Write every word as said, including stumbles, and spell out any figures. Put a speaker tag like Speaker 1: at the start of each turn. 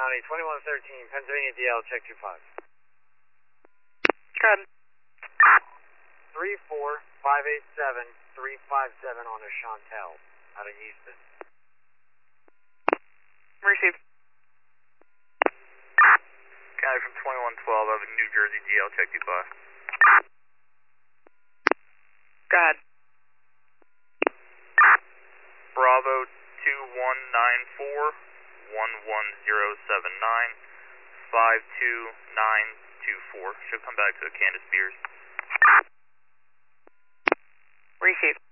Speaker 1: County, twenty-one thirteen, Pennsylvania D L, check two five.
Speaker 2: Good.
Speaker 1: three four five eight seven three five seven on a Chantel out of Houston.
Speaker 2: Received.
Speaker 3: County from twenty-one twelve out of New Jersey D L, check two five.
Speaker 2: Go ahead.
Speaker 3: Bravo two one nine four one one zero seven nine five two nine two four. Should come back to Candace Beers.
Speaker 2: Received.